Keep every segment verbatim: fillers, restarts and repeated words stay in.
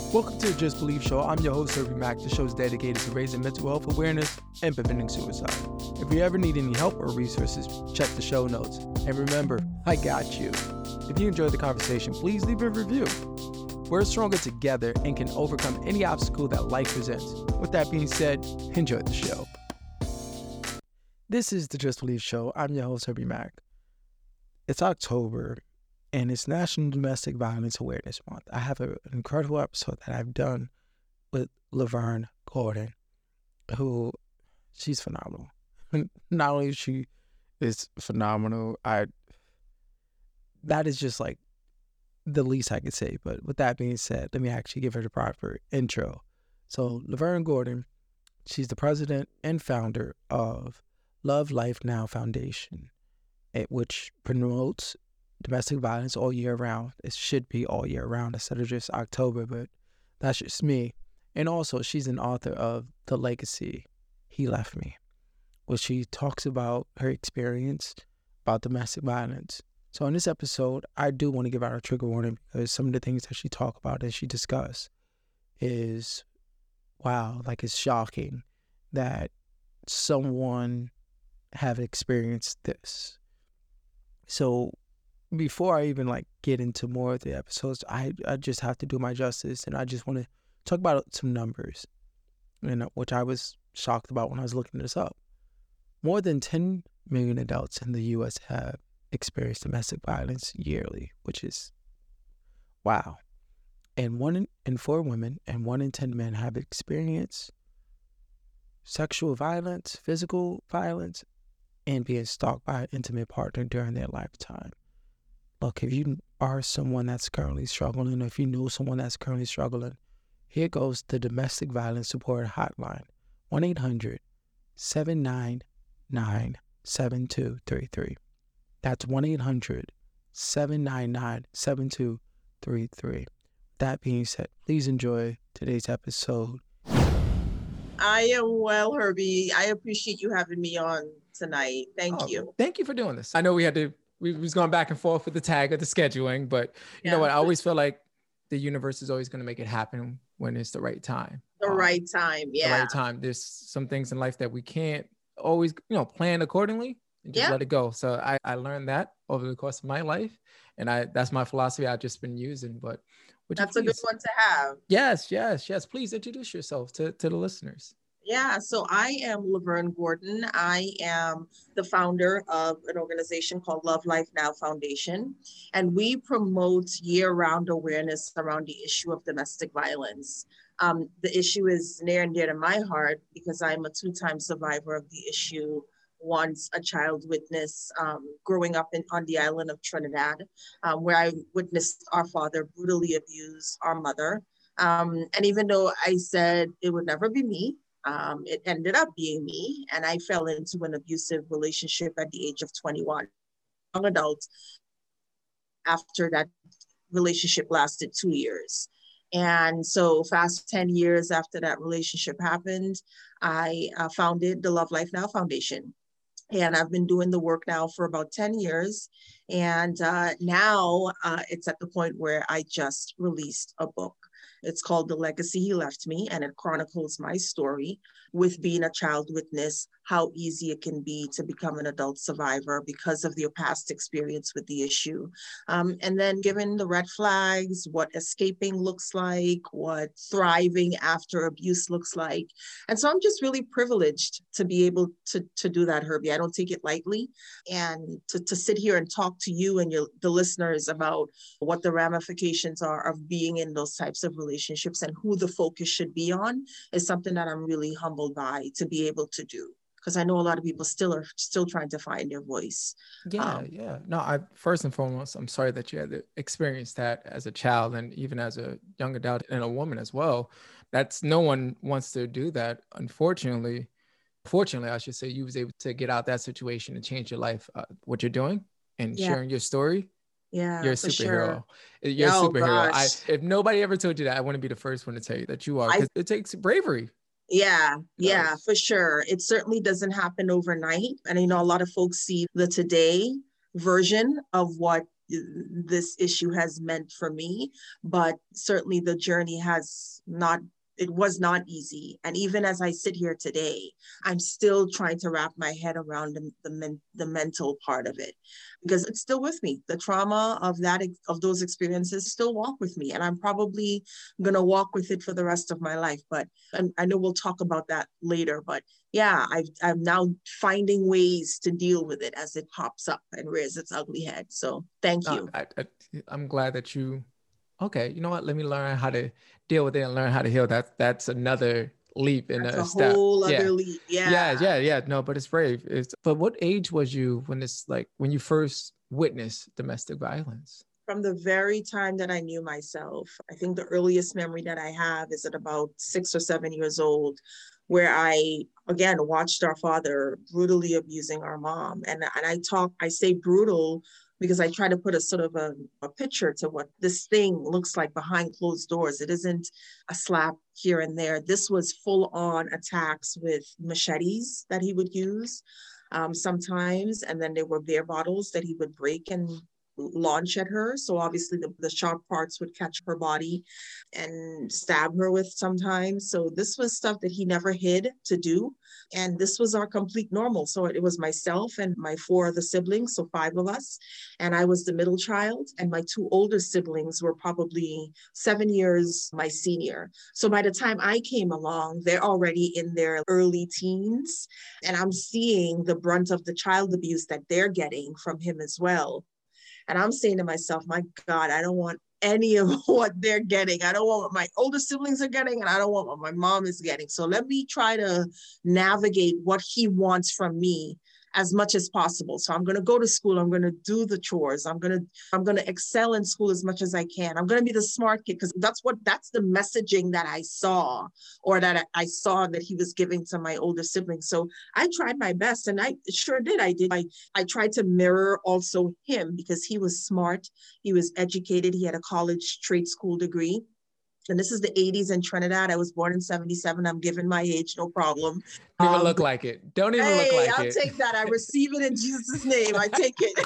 Welcome to the Just Believe Show. I'm your host, Herbie Mack. The show is dedicated to raising mental health awareness and preventing suicide. If you ever need any help or resources, check the show notes. And remember, I got you. If you enjoyed the conversation, please leave a review. We're stronger together and can overcome any obstacle that life presents. With that being said, enjoy the show. This is the Just Believe Show. I'm your host, Herbie Mack. It's October, and it's National Domestic Violence Awareness Month. I have a, an incredible episode that I've done with Laverne Gordon, who, she's phenomenal. Not only is she is phenomenal, I that is just like the least I could say. But with that being said, let me actually give her the proper intro. So Laverne Gordon, she's the president and founder of Love Life Now Foundation, which promotes domestic violence all year round. It should be all year round instead of just October, but that's just me. And also, she's an author of The Legacy He Left Me, where she talks about her experience about domestic violence. So in this episode, I do want to give out a trigger warning because some of the things that she talked about and she discussed is, wow, like it's shocking that someone have experienced this. So before I even like get into more of the episodes, I, I just have to do my justice, and I just want to talk about some numbers, you know, which I was shocked about when I was looking this up. More than ten million adults in the U S have experienced domestic violence yearly, which is wow. And one in, in four women and one in ten men have experienced sexual violence, physical violence, and being stalked by an intimate partner during their lifetime. Look, if you are someone that's currently struggling, or if you know someone that's currently struggling, here goes the Domestic Violence Support Hotline, one eight hundred seven nine nine seven two three three. That's one eight hundred seven nine nine seven two three three. That being said, please enjoy today's episode. I am well, Herbie. I appreciate you having me on tonight. Thank oh, you. Thank you for doing this. I know we had to, we was going back and forth with the tag of the scheduling, but you yeah. know what? I always feel like the universe is always going to make it happen when it's the right time. The um, right time, yeah. The right time. There's some things in life that we can't always, you know, plan accordingly and just yeah. let it go. So I, I learned that over the course of my life, and I that's my philosophy I've just been using. But that's a good one to have. Yes, yes, yes. Please introduce yourself to, to the listeners. Yeah, so I am Laverne Gordon. I am the founder of an organization called Love Life Now Foundation, and we promote year-round awareness around the issue of domestic violence. Um, the issue is near and dear to my heart because I'm a two-time survivor of the issue. Once a child witness um, growing up in, on the island of Trinidad, um, where I witnessed our father brutally abuse our mother. Um, and even though I said it would never be me, Um, it ended up being me, and I fell into an abusive relationship at the age of twenty-one, young adult. After that relationship lasted two years. And so fast ten years after that relationship happened, I uh, founded the Love Life Now Foundation. And I've been doing the work now for about ten years. And uh, now uh, it's at the point where I just released a book. It's called The Legacy He Left Me, and it chronicles my story with being a child witness, how easy it can be to become an adult survivor because of your past experience with the issue. Um, and then given the red flags, what escaping looks like, what thriving after abuse looks like. And so I'm just really privileged to be able to, to do that, Herbie. I don't take it lightly. And to, to sit here and talk to you and your, the listeners about what the ramifications are of being in those types of relationships and who the focus should be on is something that I'm really humbled by to be able to do. Because I know a lot of people still are still trying to find their voice. Yeah, um, yeah. No, I first and foremost, I'm sorry that you had to experience that as a child and even as a young adult and a woman as well. That's no one wants to do that. Unfortunately, fortunately, I should say, you was able to get out that situation and change your life. Uh, what you're doing and yeah. sharing your story. Yeah, you're a superhero. Sure. You're oh, a superhero. I, if nobody ever told you that, I want to be the first one to tell you that you are, because it takes bravery. Yeah, yeah, for sure. It certainly doesn't happen overnight. And, you know, a lot of folks see the today version of what this issue has meant for me. But certainly the journey has not, it was not easy. And even as I sit here today, I'm still trying to wrap my head around the, the, men, the mental part of it, because it's still with me. The trauma of that, of those experiences still walk with me. And I'm probably going to walk with it for the rest of my life. But and I know we'll talk about that later. But yeah, I, I'm now finding ways to deal with it as it pops up and rears its ugly head. So thank No, you. I, I, I'm glad that you, okay, you know what? Let me learn how to deal with it and learn how to heal. That that's another leap in That's a, a step. whole other Yeah. leap. Yeah. Yeah, yeah, yeah. No, but it's brave. It's, but what age was you when it's like, when you first witnessed domestic violence? From the very time that I knew myself. I think the earliest memory that I have is at about six or seven years old, where I, again, watched our father brutally abusing our mom. And, and I talk, I say brutal because I try to put a sort of a, a picture to what this thing looks like behind closed doors. It isn't a slap here and there. This was full on attacks with machetes that he would use um, sometimes. And then there were beer bottles that he would break and launch at her. So obviously the, the sharp parts would catch her body and stab her with sometimes. So this was stuff that he never hid to do. And this was our complete normal. So it was myself and my four other siblings, so five of us. And I was the middle child. And my two older siblings were probably seven years my senior. So by the time I came along, they're already in their early teens. And I'm seeing the brunt of the child abuse that they're getting from him as well. And I'm saying to myself, my God, I don't want any of what they're getting. I don't want what my older siblings are getting, and I don't want what my mom is getting. So let me try to navigate what he wants from me as much as possible. So I'm going to go to school. I'm going to do the chores. I'm going to, I'm going to excel in school as much as I can. I'm going to be the smart kid, because that's what, that's the messaging that I saw, or that I saw that he was giving to my older siblings. So I tried my best, and I sure did. I did. I, I tried to mirror also him, because he was smart. He was educated. He had a college trade school degree. And this is the eighties in Trinidad. I was born in seventy-seven. I'm giving my age, no problem. Don't even um, look like it. Don't even hey, look like I'll it. I'll take that. I receive it in Jesus' name. I take it.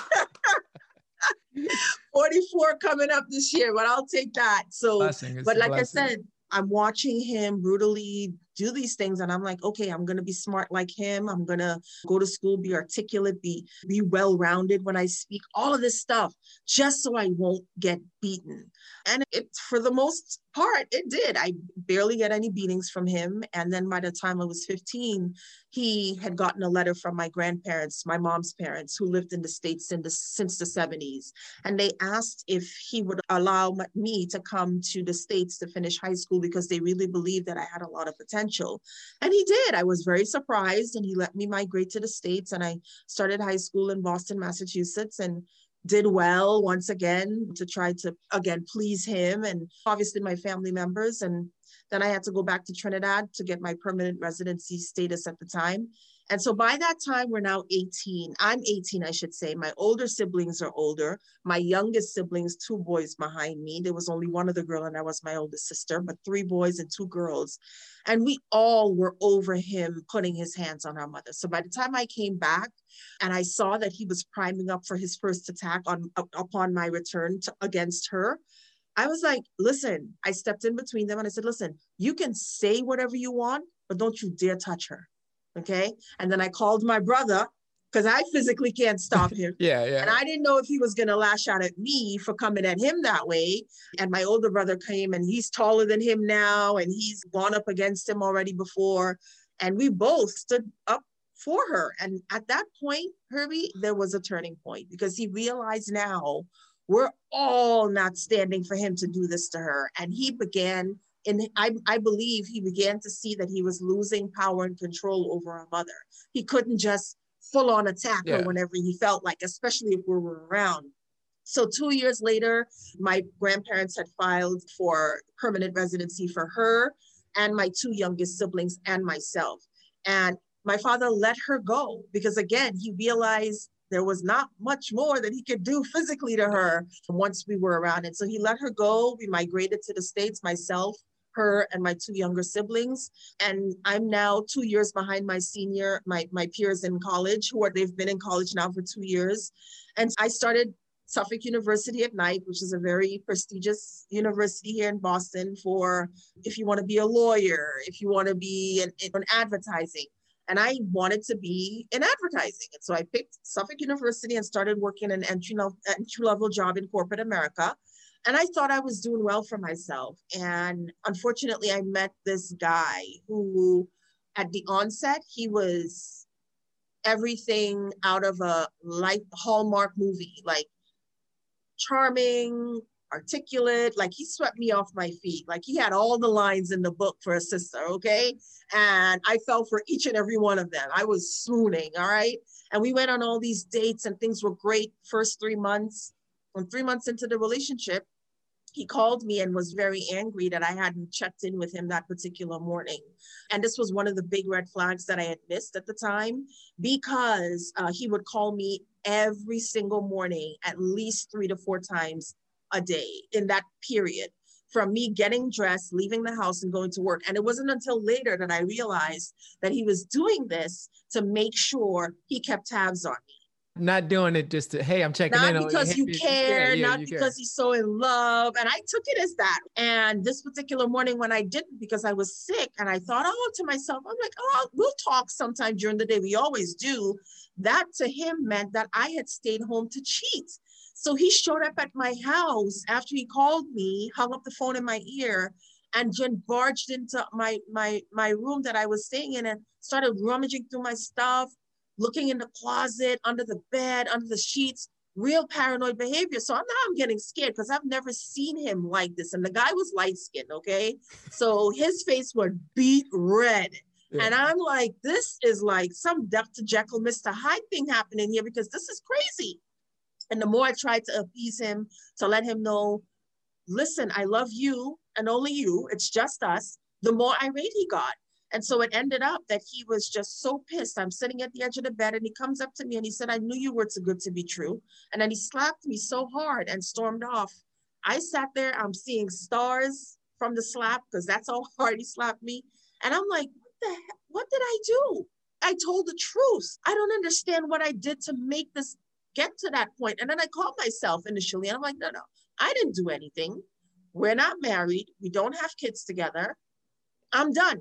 forty-four coming up this year, but I'll take that. So, Blessing, but like blessing. I said, I'm watching him brutally do these things, and I'm like, okay, I'm going to be smart like him. I'm going to go to school, be articulate, be, be well-rounded when I speak, all of this stuff, just so I won't get beaten. And it, for the most part, it did. I barely get any beatings from him. And then by the time I was fifteen, he had gotten a letter from my grandparents, my mom's parents, who lived in the States in the, since the seventies. And they asked if he would allow me to come to the States to finish high school, because they really believed that I had a lot of potential. And he did. I was very surprised, and he let me migrate to the States. And I started high school in Boston, Massachusetts, and did well once again to try to, again, please him and obviously my family members. And then I had to go back to Trinidad to get my permanent residency status at the time. And so by that time, we're now eighteen. I'm eighteen, I should say. My older siblings are older. My youngest siblings, two boys behind me. There was only one other girl, and that was my oldest sister, but three boys and two girls. And we all were over him putting his hands on our mother. So by the time I came back and I saw that he was priming up for his first attack on up, upon my return to, against her, I was like, listen, I stepped in between them and I said, listen, you can say whatever you want, but don't you dare touch her. Okay. And then I called my brother, because I physically can't stop him. yeah, yeah. And I didn't know if he was going to lash out at me for coming at him that way. And my older brother came, and he's taller than him now, and he's gone up against him already before. And we both stood up for her. And at that point, Herbie, there was a turning point, because he realized now we're all not standing for him to do this to her. And he began And I, I believe he began to see that he was losing power and control over our mother. He couldn't just full on attack Yeah. her whenever he felt like, especially if we were around. So two years later, my grandparents had filed for permanent residency for her and my two youngest siblings and myself. And my father let her go because, again, he realized there was not much more that he could do physically to her once we were around. And so he let her go. We migrated to the States, myself, her, and my two younger siblings. And I'm now two years behind my senior, my, my peers in college, who are, they've been in college now for two years. And I started Suffolk University at night, which is a very prestigious university here in Boston for if you want to be a lawyer, if you want to be in, in advertising. And I wanted to be in advertising. And so I picked Suffolk University and started working an entry level, entry level job in corporate America. And I thought I was doing well for myself. And unfortunately, I met this guy who, at the onset, he was everything out of a life Hallmark movie, like charming, articulate, like he swept me off my feet. Like he had all the lines in the book for a sister, okay? And I fell for each and every one of them. I was swooning, all right? And we went on all these dates and things were great first three months. When three months into the relationship, he called me and was very angry that I hadn't checked in with him that particular morning. And this was one of the big red flags that I had missed at the time, because uh, he would call me every single morning, at least three to four times a day in that period, from me getting dressed, leaving the house and going to work. And it wasn't until later that I realized that he was doing this to make sure he kept tabs on me. Not doing it just to, hey, I'm checking not in. Not because you care, yeah, yeah, not you because care. He's so in love. And I took it as that. And this particular morning when I didn't, because I was sick, and I thought, oh, to myself, I'm like, oh, we'll talk sometime during the day. We always do. That to him meant that I had stayed home to cheat. So he showed up at my house after he called me, hung up the phone in my ear, and then barged into my, my, my room that I was staying in and started rummaging through my stuff, looking in the closet, under the bed, under the sheets, real paranoid behavior. So now I'm getting scared because I've never seen him like this. And the guy was light-skinned, okay? So his face was beet red. Yeah. And I'm like, this is like some Doctor Jekyll, Mister Hyde thing happening here, because this is crazy. And the more I tried to appease him, to let him know, listen, I love you and only you, it's just us, the more irate he got. And so it ended up that he was just so pissed. I'm sitting at the edge of the bed and he comes up to me and he said, I knew you were too good to be true. And then he slapped me so hard and stormed off. I sat there, I'm seeing stars from the slap because that's how hard he slapped me. And I'm like, what the heck? What did I do? I told the truth. I don't understand what I did to make this get to that point. And then I called myself initially and I'm like, no, no, I didn't do anything. We're not married. We don't have kids together. I'm done.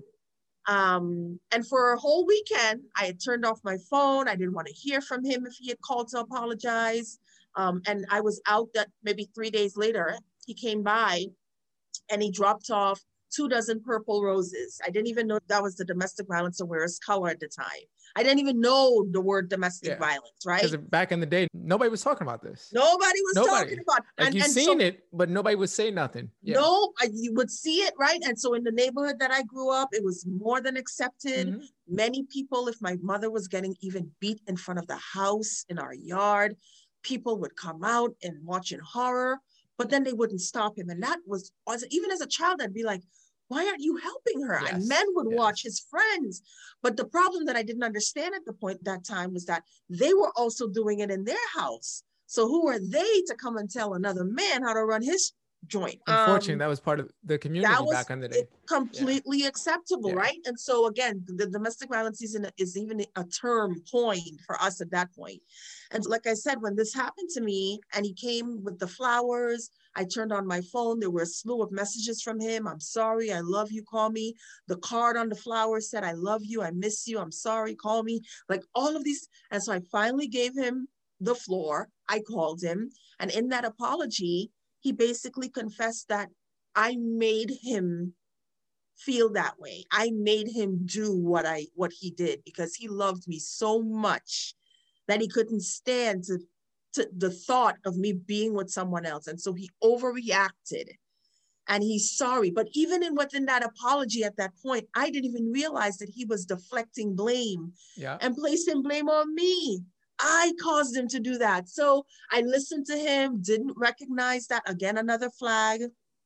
Um, and for a whole weekend, I had turned off my phone. I didn't want to hear from him if he had called to apologize. Um, and I was out that maybe three days later, he came by and he dropped off two dozen purple roses. I didn't even know that was the domestic violence awareness color at the time. I didn't even know the word domestic yeah. violence, right? Because back in the day, nobody was talking about this. Nobody was nobody. talking about it. Like and, you've and seen so, it, but nobody would say nothing. Yeah. No, I, you would see it, right? And so in the neighborhood that I grew up, it was more than accepted. Mm-hmm. Many people, if my mother was getting even beat in front of the house in our yard, people would come out and watch in horror, but then they wouldn't stop him. And that was, even as a child, I'd be like, why aren't you helping her? Yes. And men would yes. watch his friends. But the problem that I didn't understand at the point that time was that they were also doing it in their house. So who are they to come and tell another man how to run his joint? Unfortunately, um, that was part of the community that was back in the day. Completely yeah. acceptable, yeah. right? And so again, the domestic violence is, is even a term coined for us at that point. And like I said, when this happened to me and he came with the flowers, I turned on my phone. There were a slew of messages from him. I'm sorry. I love you. Call me. The card on the flowers said, I love you. I miss you. I'm sorry. Call me. Like all of these. And so I finally gave him the floor. I called him. And in that apology, he basically confessed that I made him feel that way. I made him do what I what he did because he loved me so much that he couldn't stand to to the thought of me being with someone else. And so he overreacted and he's sorry. But even in within that apology at that point, I didn't even realize that he was deflecting blame yeah. and placing blame on me. I caused him to do that. So I listened to him, didn't recognize that. Again, another flag.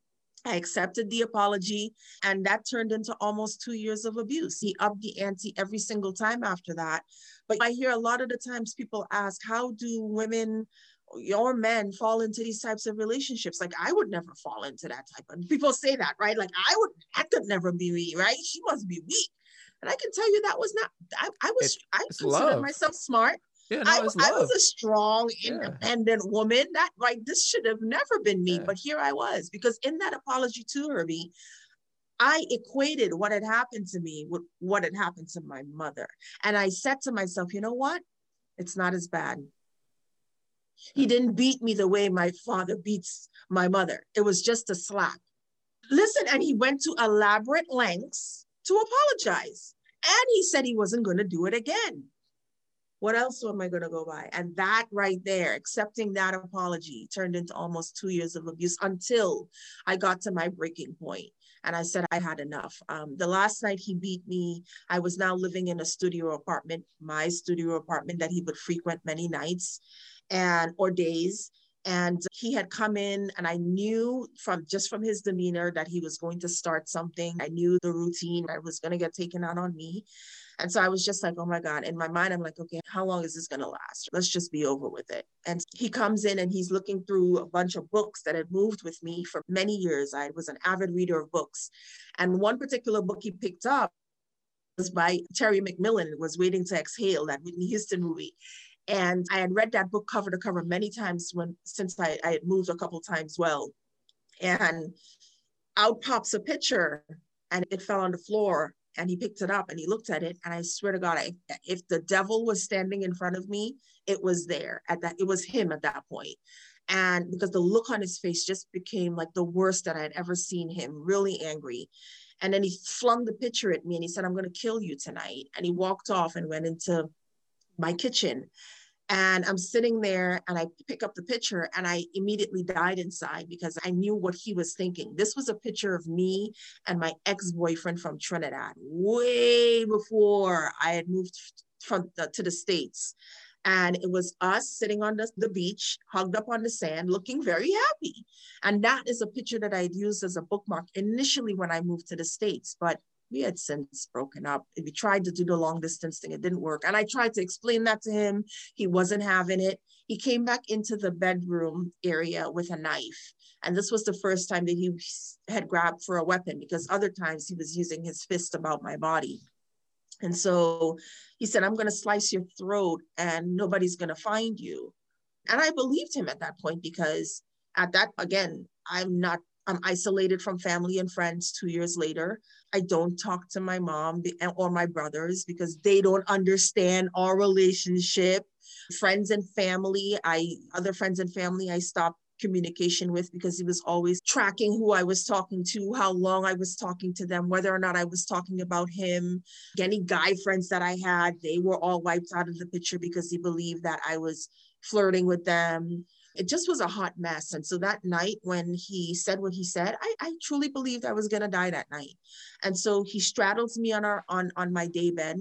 I accepted the apology, and that turned into almost two years of abuse. He upped the ante every single time after that. But I hear a lot of the times people ask, how do women or men fall into these types of relationships? Like, I would never fall into that type of, people say that, right? Like, I would, that could never be me, right? She must be weak. And I can tell you that was not, I, I was, it's, I it's considered love. myself smart. Yeah, I, no, it's I was love. a strong, Yeah. independent woman. That right, this should have never been me, Yeah. but here I was. Because in that apology to Herbie, I equated what had happened to me with what had happened to my mother. And I said to myself, you know what? It's not as bad. He didn't beat me the way my father beats my mother. It was just a slap. Listen, and he went to elaborate lengths to apologize. And he said he wasn't going to do it again. What else am I going to go by? And that right there, accepting that apology, turned into almost two years of abuse until I got to my breaking point. And I said I had enough. Um, the last night he beat me, I was now living in a studio apartment, my studio apartment that he would frequent many nights and or days. And he had come in, and I knew from just from his demeanor that he was going to start something. I knew the routine. I was going to get taken out on me. And so I was just like, oh my God. In my mind, I'm like, okay, how long is this going to last? Let's just be over with it. And he comes in and he's looking through a bunch of books that had moved with me for many years. I was an avid reader of books. And one particular book he picked up was by Terry McMillan. It was Waiting to Exhale, that Whitney Houston movie. And I had read that book cover to cover many times when since I, I had moved a couple times well. And out pops a picture and it fell on the floor. And he picked it up and he looked at it. And I swear to God, I, if the devil was standing in front of me, it was there at that. It was him at that point. And because the look on his face just became like the worst that I had ever seen him, really angry. And then he flung the picture at me and he said, I'm going to kill you tonight. And he walked off and went into my kitchen. And I'm sitting there and I pick up the picture and I immediately died inside because I knew what he was thinking. This was a picture of me and my ex-boyfriend from Trinidad, way before I had moved from the, to the States. And it was us sitting on the, the beach, hugged up on the sand, looking very happy. And that is a picture that I had used as a bookmark initially when I moved to the States. But we had since broken up. We tried to do the long distance thing. It didn't work. And I tried to explain that to him. He wasn't having it. He came back into the bedroom area with a knife. And this was the first time that he had grabbed for a weapon, because other times he was using his fist about my body. And so he said, I'm going to slice your throat and nobody's going to find you. And I believed him at that point, because at that, again, I'm not I'm isolated from family and friends two years later. I don't talk to my mom or my brothers because they don't understand our relationship. Friends and family, I other friends and family, I stopped communication with because he was always tracking who I was talking to, how long I was talking to them, whether or not I was talking about him. Any guy friends that I had, they were all wiped out of the picture because he believed that I was flirting with them. It just was a hot mess. And so that night when he said what he said, I, I truly believed I was going to die that night. And so he straddles me on our on, on my day bed,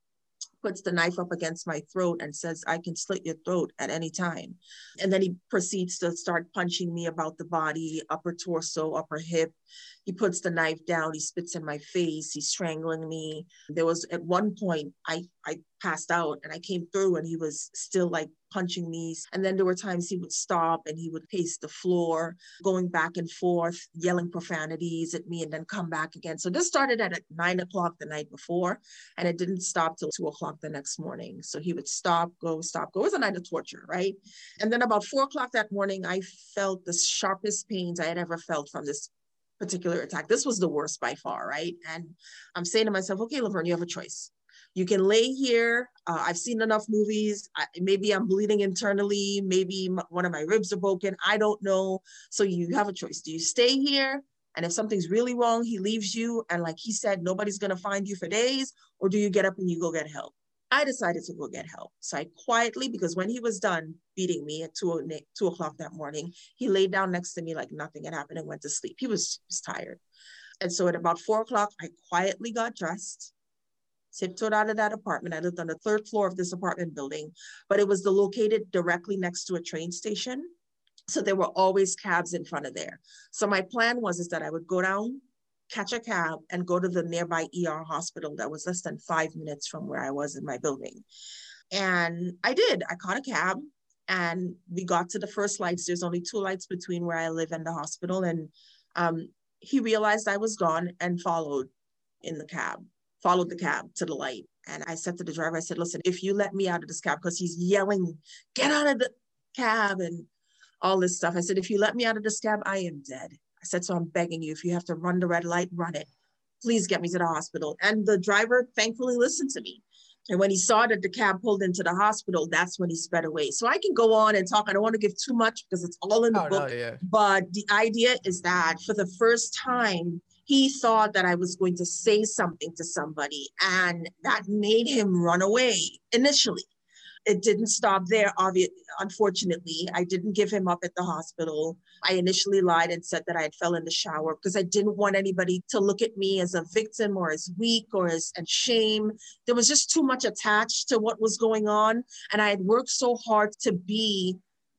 puts the knife up against my throat and says, I can slit your throat at any time. And then he proceeds to start punching me about the body, upper torso, upper hip. He puts the knife down, he spits in my face, he's strangling me. There was at one point, I, I passed out and I came through and he was still like punching me. And then there were times he would stop and he would pace the floor, going back and forth, yelling profanities at me and then come back again. So this started at nine o'clock the night before and it didn't stop till two o'clock the next morning. So he would stop, go, stop, go. It was a night of torture, right? And then about four o'clock that morning, I felt the sharpest pains I had ever felt from this particular attack. This was the worst by far, right? And I'm saying to myself, okay, Laverne, you have a choice. You can lay here. Uh, I've seen enough movies. I, maybe I'm bleeding internally. Maybe m- one of my ribs are broken. I don't know. So you have a choice. Do you stay here? And if something's really wrong, he leaves you. And like he said, nobody's going to find you for days. Or do you get up and you go get help? I decided to go get help. So I quietly, because when he was done beating me at two, two o'clock that morning, he laid down next to me like nothing had happened and went to sleep. He was, he was tired. And so at about four o'clock, I quietly got dressed, tiptoed out of that apartment. I lived on the third floor of this apartment building, but it was the, located directly next to a train station. So there were always cabs in front of there. So my plan was is that I would go down, catch a cab and go to the nearby E R hospital that was less than five minutes from where I was in my building. And I did. I caught a cab and we got to the first lights. There's only two lights between where I live and the hospital. And um, he realized I was gone and followed in the cab, followed the cab to the light. And I said to the driver, I said, listen, if you let me out of this cab, because he's yelling, get out of the cab and all this stuff. I said, if you let me out of this cab, I am dead. I said, so I'm begging you, if you have to run the red light, run it. Please get me to the hospital. And the driver thankfully listened to me. And when he saw that the cab pulled into the hospital, that's when he sped away. So I can go on and talk. I don't want to give too much because it's all in the Oh, book. no, yeah. But the idea is that for the first time, he thought that I was going to say something to somebody, and that made him run away initially. It didn't stop there, obviously. Unfortunately. I didn't give him up at the hospital. I initially lied and said that I had fell in the shower because I didn't want anybody to look at me as a victim or as weak or as and shame. There was just too much attached to what was going on. And I had worked so hard to be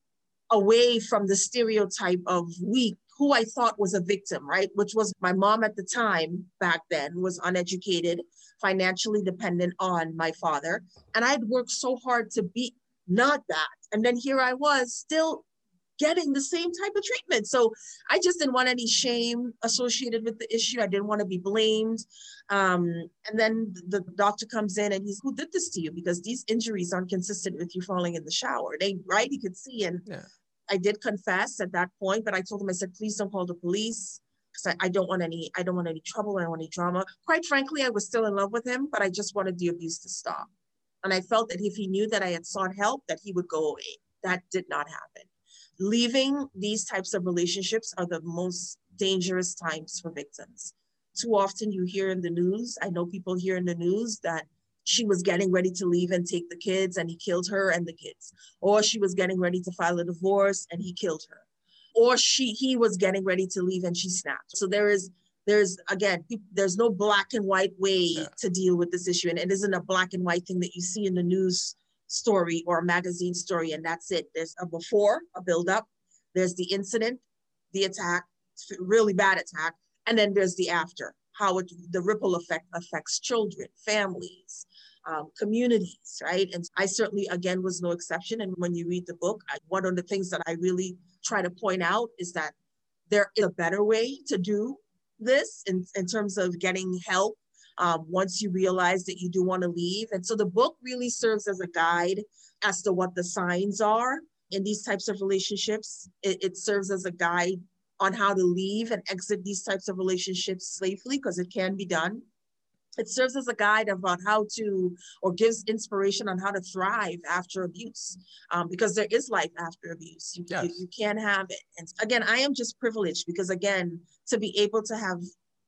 away from the stereotype of weak, who I thought was a victim, right? Which was my mom at the time back then was uneducated, financially dependent on my father. And I'd worked so hard to be not that. And then here I was still getting the same type of treatment. So I just didn't want any shame associated with the issue. I didn't want to be blamed. Um, and then the doctor comes in and he's, who did this to you? Because these injuries aren't consistent with you falling in the shower. They, right? He could see. And Yeah. I did confess at that point, but I told him, I said, please don't call the police. Because I, I don't want any, I don't want any trouble. I don't want any drama. Quite frankly, I was still in love with him, but I just wanted the abuse to stop. And I felt that if he knew that I had sought help, that he would go away. That did not happen. Leaving these types of relationships are the most dangerous times for victims. Too often you hear in the news, I know people hear in the news that she was getting ready to leave and take the kids and he killed her and the kids. Or she was getting ready to file a divorce and he killed her. Or she he was getting ready to leave and she snapped. So there is, there's, again, there's no black and white way yeah. to deal with this issue. And it isn't a black and white thing that you see in the news story or a magazine story and that's it. There's a before, a buildup. There's the incident, the attack, really bad attack. And then there's the after, how it, the ripple effect affects children, families, um, communities, right? And I certainly, again, was no exception. And when you read the book, I, one of the things that I really try to point out is that there is a better way to do this in, in terms of getting help um, once you realize that you do want to leave. And so the book really serves as a guide as to what the signs are in these types of relationships. It, it serves as a guide on how to leave and exit these types of relationships safely, because it can be done. It serves as a guide about how to, or gives inspiration on how to thrive after abuse, um, because there is life after abuse. You, yes. you, you can't have it. And again, I am just privileged because, again, to be able to have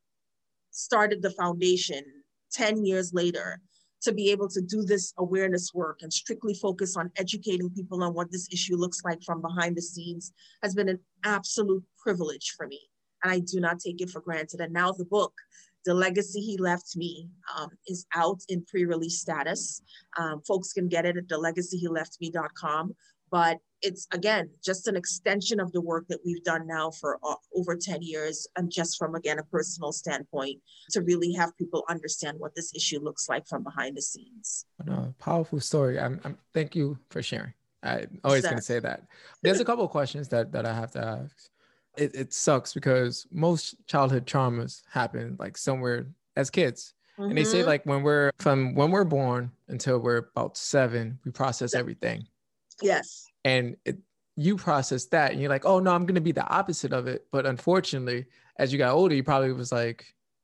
started the foundation ten years later, to be able to do this awareness work and strictly focus on educating people on what this issue looks like from behind the scenes has been an absolute privilege for me. And I do not take it for granted. And now the book, The Legacy He Left Me, um, is out in pre-release status. Um, folks can get it at the legacy he left me dot com. But it's, again, just an extension of the work that we've done now for uh, over ten years, and just from, again, a personal standpoint, to really have people understand what this issue looks like from behind the scenes. No, powerful story. I'm, I'm, thank you for sharing. I'm always going to say that. There's a couple of questions that, that I have to ask. It, it sucks because most childhood traumas happen like somewhere as kids. Mm-hmm. And they say like when we're from when we're born until we're about seven, we process everything. Yes. And it, you process that and you're like, oh no, I'm going to be the opposite of it. But unfortunately, as you got older, you probably was like,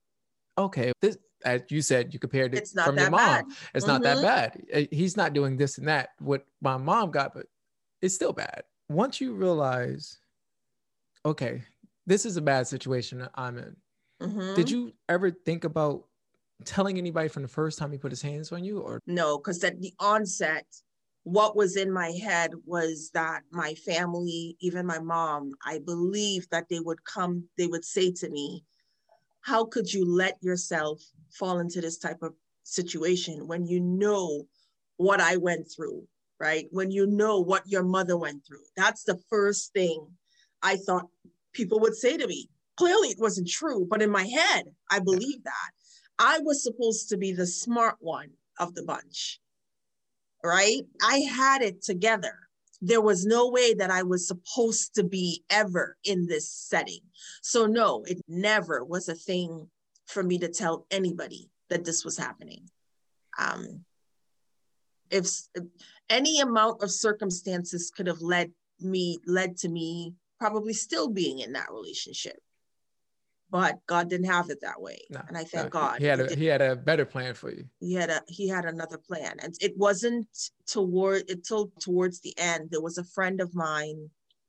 okay, this, as you said, you compared it it's not from that your mom. Bad. It's mm-hmm. not that bad. He's not doing this and that, what my mom got, but it's still bad. Once you realize, okay, this is a bad situation I'm in. Mm-hmm. Did you ever think about telling anybody from the first time he put his hands on you? Or no, because at the onset, what was in my head was that my family, even my mom, I believe that they would come, they would say to me, how could you let yourself fall into this type of situation when you know what I went through, right? When you know what your mother went through. That's the first thing I thought people would say to me. Clearly it wasn't true, but in my head, I believed that. I was supposed to be the smart one of the bunch, right? I had it together. There was no way that I was supposed to be ever in this setting. So no, it never was a thing for me to tell anybody that this was happening. Um, if, if any amount of circumstances could have led me, led to me probably still being in that relationship. But God didn't have it that way. No, and I thank no, God. He had a, he had a better plan for you. He had a, he had another plan. And it wasn't toward, until towards the end, there was a friend of mine,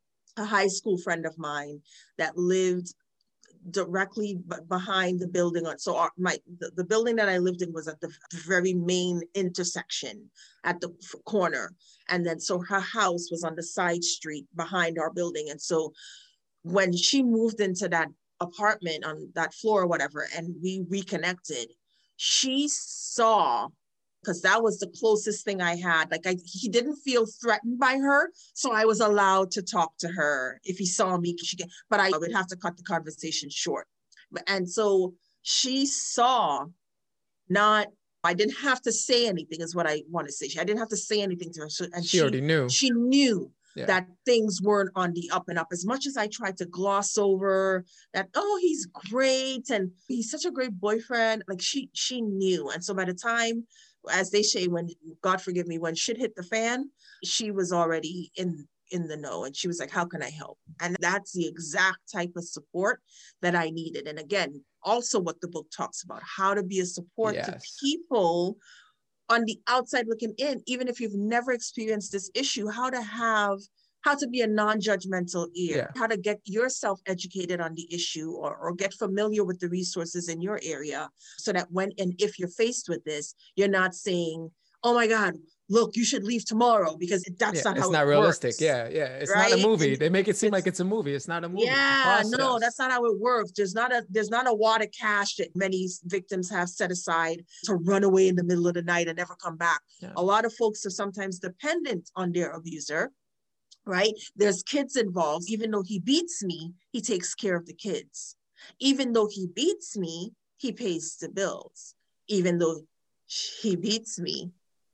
a high school friend of mine that lived directly b- behind the building. On so our, my the, the building that I lived in was at the very main intersection at the f- corner, and then so her house was on the side street behind our building. And so when she moved into that apartment on that floor or whatever, and we reconnected, she saw, because that was the closest thing I had. Like I, he didn't feel threatened by her, so I was allowed to talk to her if he saw me. She, but I would have to cut the conversation short. And so she saw, not, I didn't have to say anything, is what I want to say. I didn't have to say anything to her. So, and She she already knew. She knew Yeah. that things weren't on the up and up. As much as I tried to gloss over that, oh, he's great and he's such a great boyfriend, like she she knew. And so by the time, as they say, when, God forgive me, when shit hit the fan, she was already in in the know. And she was like, how can I help? And that's the exact type of support that I needed. And again, also what the book talks about, how to be a support Yes. to people on the outside looking in, even if you've never experienced this issue, how to have, how to be a non-judgmental ear, Yeah. how to get yourself educated on the issue, or, or get familiar with the resources in your area, so that when and if you're faced with this, you're not saying, oh my God, look, you should leave tomorrow, because that's Yeah, not it's how not it realistic. works. Yeah, yeah. It's Right? not a movie. And They make it seem it's- like it's a movie. It's not a movie. It's a Yeah, no, process. that's not how it works. There's not a there's not a wad of cash that many victims have set aside to run away in the middle of the night and never come back. Yeah. A lot of folks are sometimes dependent on their abuser, right? There's kids involved. Even though he beats me, he takes care of the kids. Even though he beats me, he pays the bills. Even though he beats me,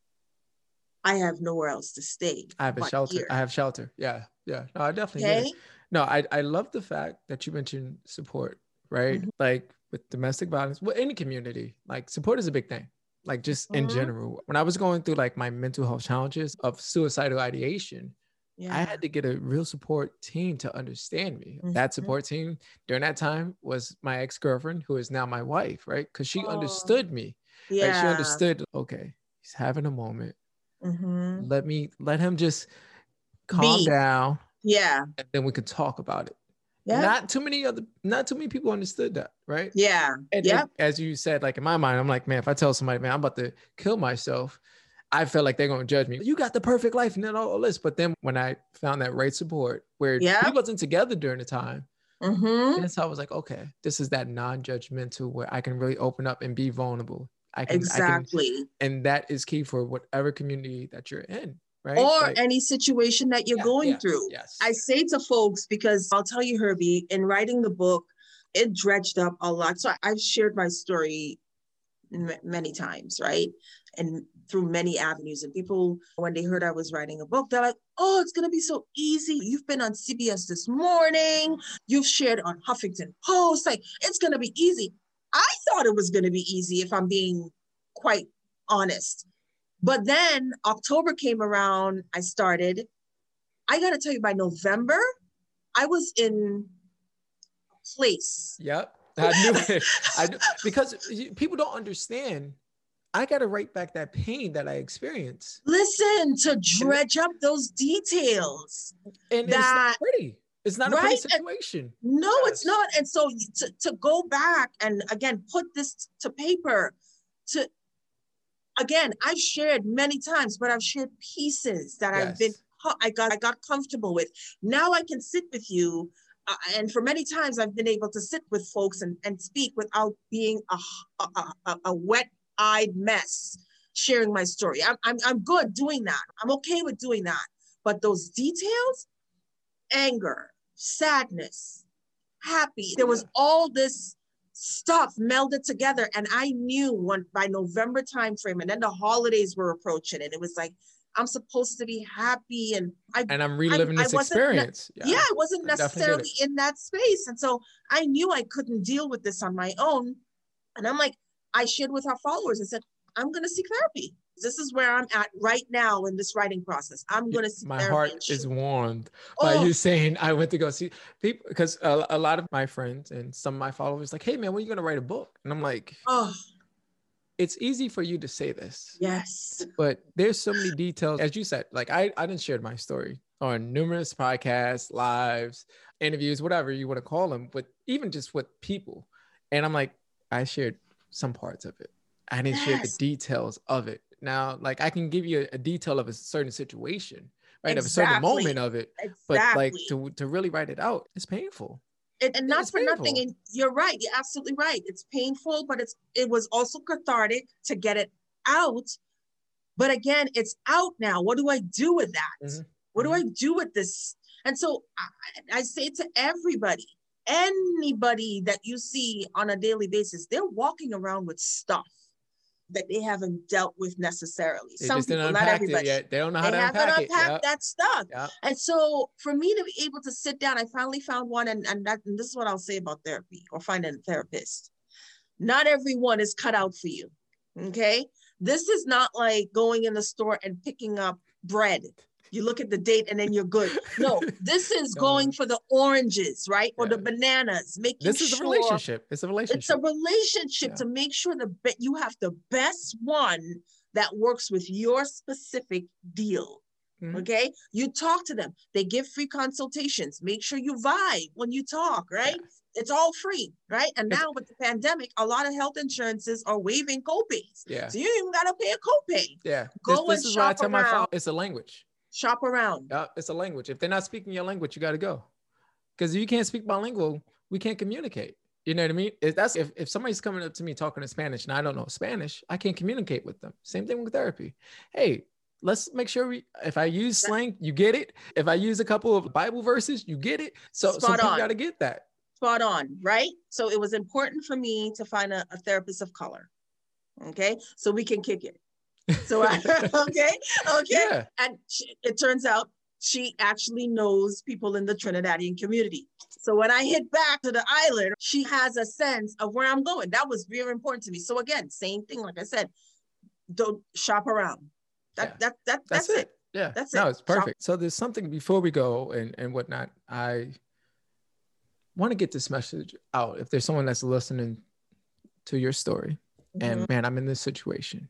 I have nowhere else to stay. I have a but shelter. here. I have shelter. Yeah, yeah. No, I definitely get Okay. it. No, I I love the fact that you mentioned support, right? Mhm. Like with domestic violence, well, any community, like support is a big thing. Like just in Mhm. general, when I was going through like my mental health challenges of suicidal ideation, Yeah. I had to get a real support team to understand me. That Mhm. support team during that time was my ex-girlfriend, who is now my wife, right? Because she Oh. understood me. Yeah. Right? She understood, okay, he's having a moment. Mhm. Let me let him just calm Be. down, Yeah. and then we could talk about it. Yeah. Not too many other, not too many people understood that, right? Yeah. And, Yeah. and as you said, like in my mind, I'm like, man, if I tell somebody, man, I'm about to kill myself, I feel like they're gonna judge me. You got the perfect life and then all this. But then when I found that right support, where Yeah. we wasn't together during the time, Mm-hmm. that's how I was like, okay, this is that non-judgmental where I can really open up and be vulnerable. I can, I Exactly. can, and that is key for whatever community that you're in, right? Or Like, any situation that you're yeah, going yes, through. yes. I say to folks, because I'll tell you, Herbie, in writing the book, it dredged up a lot. So I've shared my story m- many times, right? And through many avenues. And people, when they heard I was writing a book, they're like, oh, it's going to be so easy. You've been on C B S This Morning. You've shared on Huffington Post. Like, it's going to be easy. I thought it was going to be easy, if I'm being quite honest. But then October came around, I started. I got to tell you, by November, I was in a place. Yep. I knew it. I knew, because people don't understand. I got to write back that pain that I experienced. Listen, to dredge up those details. And that, it's not pretty. It's not a right? pretty situation. No, Yes. it's not. And so to, to go back and again, put this to paper, to, again, I've shared many times, but I've shared pieces that Yes. I've been, I got, I got comfortable with. Now I can sit with you. Uh, and for many times I've been able to sit with folks and, and speak without being a, a, a, a wet-eyed mess, sharing my story. I'm, I'm, I'm good doing that. I'm okay with doing that. But those details, anger, sadness, happy, there was all this stuff melded together. And I knew when by November timeframe, and then the holidays were approaching, and it was like, I'm supposed to be happy. And I And I'm reliving I, this I wasn't, experience. yeah. yeah, I wasn't I definitely get necessarily in that space. And so I knew I couldn't deal with this on my own. And I'm like, I shared with our followers. I said, I'm going to seek therapy. This is where I'm at right now in this writing process. I'm going to seek My therapy. heart is warmed by Oh. you saying I went to go see people, because a, a lot of my friends and some of my followers like, hey man, when are you going to write a book? And I'm like, oh, it's easy for you to say this. Yes. But there's so many details. As you said, like I, I didn't share my story on numerous podcasts, lives, interviews, whatever you want to call them, but even just with people. And I'm like, I shared some parts of it. I didn't yes. share the details of it. Now, like I can give you a, a detail of a certain situation, right? Exactly. Of a certain moment of it, exactly. But like to, to really write it out, it's painful. It, and not it's for painful. Nothing. And you're right. You're absolutely right. It's painful, but it's it was also cathartic to get it out. But again, it's out now. What do I do with that? Mm-hmm. What mm-hmm. do I do with this? And so I, I say to everybody, anybody that you see on a daily basis, they're walking around with stuff that they haven't dealt with necessarily. They Some just people, didn't not unpack everybody. It yet. They don't know how they to unpack haven't it. unpacked Yep. that stuff. Yep. And so for me to be able to sit down, I finally found one, and, and, that, and this is what I'll say about therapy or finding a therapist. Not everyone is cut out for you, okay? This is not like going in the store and picking up bread. You look at the date and then you're good. No, this is going for the oranges, right? Or yeah. the bananas, making this is sure. a relationship. It's a relationship. It's a relationship yeah. to make sure the be- you have the best one that works with your specific deal. Mm-hmm. Okay? You talk to them. They give free consultations. Make sure you vibe when you talk, right? Yeah. It's all free, right? And now it's, with the pandemic, a lot of health insurances are waiving copays. Yeah. So you don't even got to pay a copay. Yeah. Go this, this and is shop why I tell around. my father, it's a language. Shop around. Yeah, it's a language. If they're not speaking your language, you got to go. Because if you can't speak bilingual, we can't communicate. You know what I mean? If that's if, if somebody's coming up to me talking in Spanish and I don't know Spanish, I can't communicate with them. Same thing with therapy. Hey, let's make sure we, if I use slang, you get it. If I use a couple of Bible verses, you get it. So, so people got to get that. Spot on, right? So it was important for me to find a, a therapist of color. Okay. So we can kick it. So I, okay, okay. Yeah. And she, it turns out she actually knows people in the Trinidadian community. So when I hit back to the island, she has a sense of where I'm going. That was very important to me. So again, same thing, like I said, don't shop around. That, yeah. that, that, that's, that's it. it. Yeah, that's no, it. it's perfect. Shop. So there's something before we go and, and whatnot. I want to get this message out. If there's someone that's listening to your story mm-hmm. and man, I'm in this situation,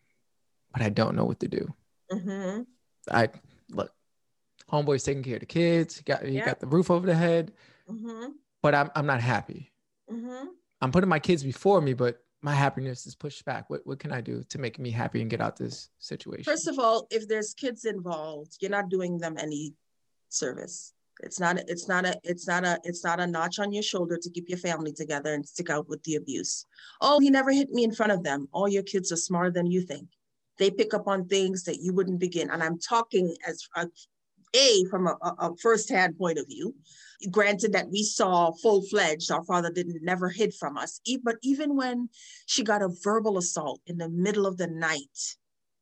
but I don't know what to do. Mm-hmm. I look, homeboy's taking care of the kids. He got, he yeah. got the roof over the head, mm-hmm. but I'm, I'm not happy. Mm-hmm. I'm putting my kids before me, but my happiness is pushed back. What, what can I do to make me happy and get out this situation? First of all, if there's kids involved, you're not doing them any service. It's not, it's not a, it's not a, it's not a notch on your shoulder to keep your family together and stick out with the abuse. Oh, he never hit me in front of them. All your kids are smarter than you think. They pick up on things that you wouldn't begin. And I'm talking as a, a from a, a firsthand point of view. Granted that we saw full-fledged, our father didn't never hid from us. But even when she got a verbal assault in the middle of the night,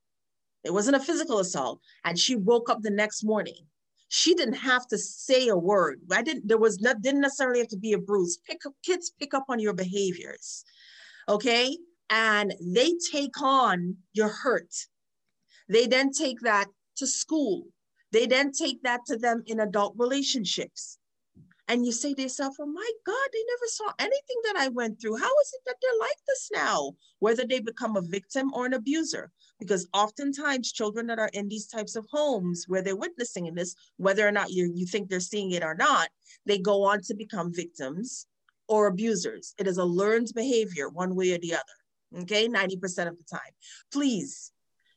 it wasn't a physical assault, and she woke up the next morning. She didn't have to say a word. I didn't. There was not. Didn't necessarily have to be a bruise. Pick up kids. Pick up on your behaviors, okay? And they take on your hurt. They then take that to school. They then take that to them in adult relationships. And you say to yourself, oh my God, they never saw anything that I went through. How is it that they're like this now? Whether they become a victim or an abuser. Because oftentimes children that are in these types of homes where they're witnessing this, whether or not you, you think they're seeing it or not, they go on to become victims or abusers. It is a learned behavior one way or the other. Okay, ninety percent of the time. Please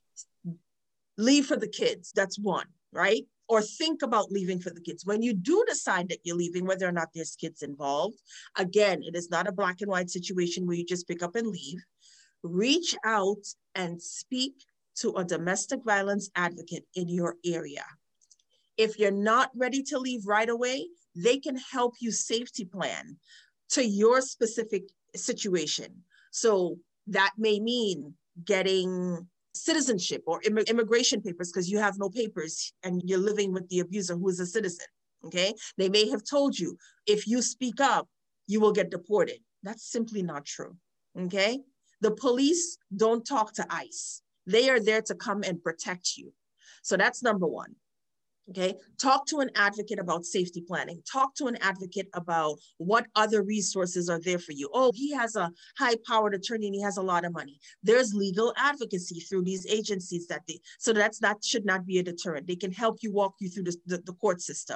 leave for the kids. That's one, right? Or think about leaving for the kids. When you do decide that you're leaving, whether or not there's kids involved, again, it is not a black and white situation where you just pick up and leave. Reach out and speak to a domestic violence advocate in your area. If you're not ready to leave right away, they can help you safety plan to your specific situation. So that may mean getting citizenship or imm- immigration papers because you have no papers and you're living with the abuser who is a citizen, okay? They may have told you, if you speak up, you will get deported. That's simply not true, okay? The police don't talk to ICE. They are there to come and protect you. So that's number one. Okay, talk to an advocate about safety planning. Talk to an advocate about what other resources are there for you. Oh, he has a high-powered attorney and he has a lot of money. There's legal advocacy through these agencies that they, so that's not, should not be a deterrent. They can help you walk you through the, the, the court system.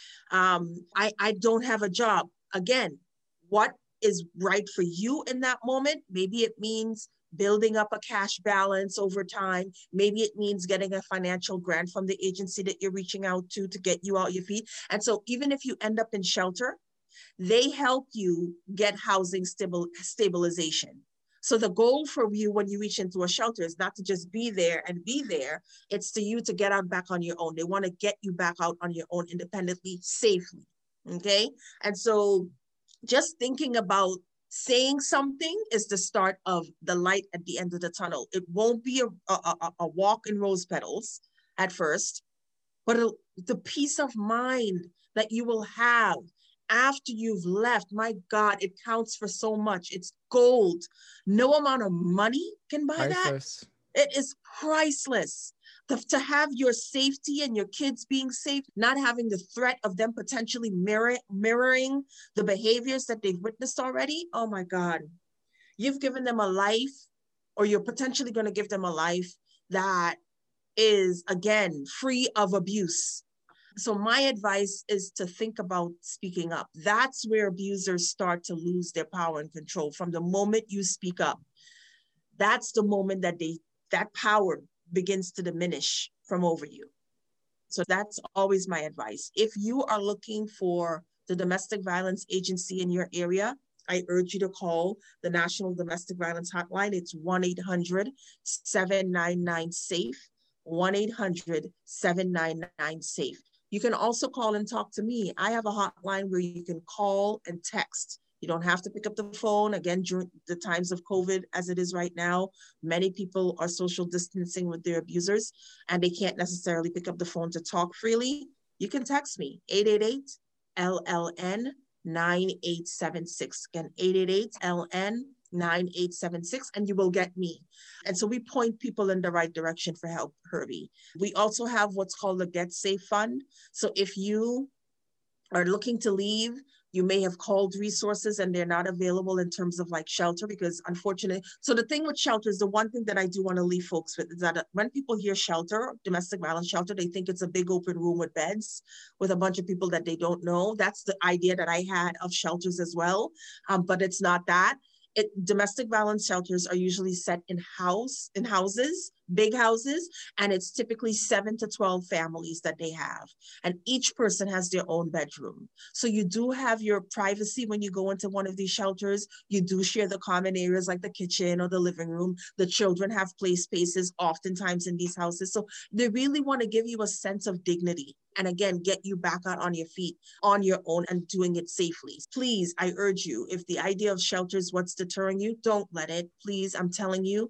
Um, I, I don't have a job. Again, what is right for you in that moment? Maybe it means building up a cash balance over time. Maybe it means getting a financial grant from the agency that you're reaching out to to get you out your feet. And so even if you end up in shelter, they help you get housing stabil- stabilization. So the goal for you when you reach into a shelter is not to just be there and be there. It's to you to get out back on your own. They want to get you back out on your own independently, safely. Okay. And so just thinking about saying something is the start of the light at the end of the tunnel. It won't be a, a, a walk in rose petals at first, but a, the peace of mind that you will have after you've left, my God, it counts for so much. It's gold. No amount of money can buy Priceless. that. It is priceless. The, to have your safety and your kids being safe, not having the threat of them potentially mirror, mirroring the behaviors that they've witnessed already. Oh my God. You've given them a life, or you're potentially going to give them a life that is, again, free of abuse. So my advice is to think about speaking up. That's where abusers start to lose their power and control. From the moment you speak up, that's the moment that they, that power begins to diminish from over you. So that's always my advice. If you are looking for the domestic violence agency in your area, I urge you to call the National Domestic Violence Hotline. It's one eight hundred, seven nine nine, SAFE, one eight hundred, seven nine nine, SAFE. You can also call and talk to me. I have a hotline where you can call and text. You don't have to pick up the phone. Again, during the times of COVID, as it is right now, many people are social distancing with their abusers, and they can't necessarily pick up the phone to talk freely. You can text me, eight eight eight, L L N, nine eight seven six. Again, eight eight eight, L N, nine eight seven six, and you will get me. And so we point people in the right direction for help, Herbie. We also have what's called the Get Safe Fund. So if you are looking to leave, you may have called resources and they're not available in terms of like shelter, because unfortunately, so the thing with shelters, the one thing that I do want to leave folks with is that when people hear shelter, domestic violence shelter, they think it's a big open room with beds with a bunch of people that they don't know. That's the idea that I had of shelters as well, um, but it's not that. It, domestic violence shelters are usually set in house, in houses, big houses, and it's typically seven to twelve families that they have. And each person has their own bedroom. So you do have your privacy when you go into one of these shelters. You do share the common areas like the kitchen or the living room. The children have play spaces oftentimes in these houses. So they really want to give you a sense of dignity. And again, get you back out on your feet on your own and doing it safely. Please, I urge you, if the idea of shelter is what's deterring you, don't let it. Please, I'm telling you,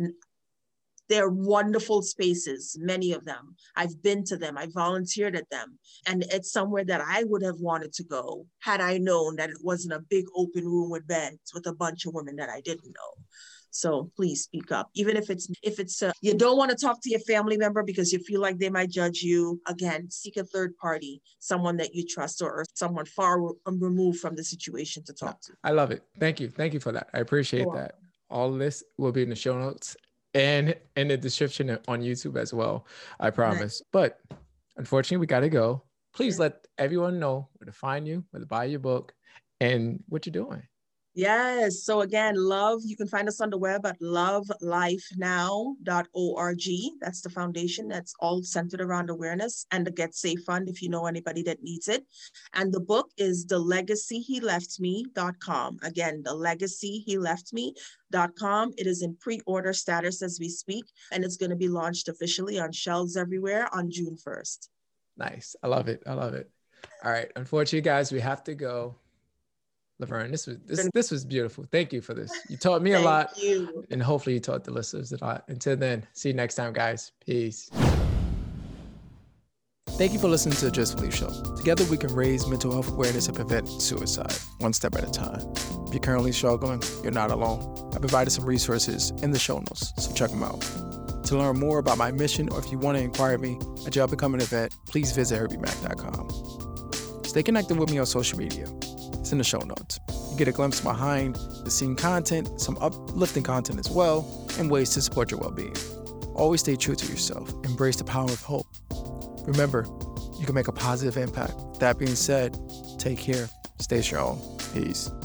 they're wonderful spaces, many of them. I've been to them, I volunteered at them. And it's somewhere that I would have wanted to go had I known that it wasn't a big open room with beds with a bunch of women that I didn't know. So please speak up. Even if it's, if it's, uh, you don't want to talk to your family member because you feel like they might judge you, again, seek a third party, someone that you trust or, or someone far removed from the situation to talk to. I love it. Thank you. Thank you for that. I appreciate that. All of this will be in the show notes and in the description on YouTube as well, I promise. Nice. But unfortunately, we got to go. Please yeah. let everyone know where to find you, where to buy your book, and what you're doing. Yes. So again, love, you can find us on the web at love life now dot org. That's the foundation. That's all centered around awareness, and the Get Safe Fund if you know anybody that needs it. And the book is the legacy he left me dot com. Again, the legacy he left me dot com. It is in pre-order status as we speak, and it's going to be launched officially on shelves everywhere on June first. Nice. I love it. I love it. All right. Unfortunately, guys, we have to go. Laverne, this was this this was beautiful. Thank you for this. You taught me a lot, you. and hopefully you taught the listeners a lot. Until then, see you next time, guys. Peace. Thank you for listening to the Just Believe Show. Together we can raise mental health awareness and prevent suicide, one step at a time. If you're currently struggling, you're not alone. I provided some resources in the show notes, so check them out. To learn more about my mission, or if you want to inquire me at Job Becoming a Vet, please visit herbie mac dot com. Stay connected with me on social media. It's in the show notes. You get a glimpse behind the scene content, some uplifting content as well, and ways to support your well-being. Always stay true to yourself. Embrace the power of hope. Remember, you can make a positive impact. That being said, take care, stay strong, peace.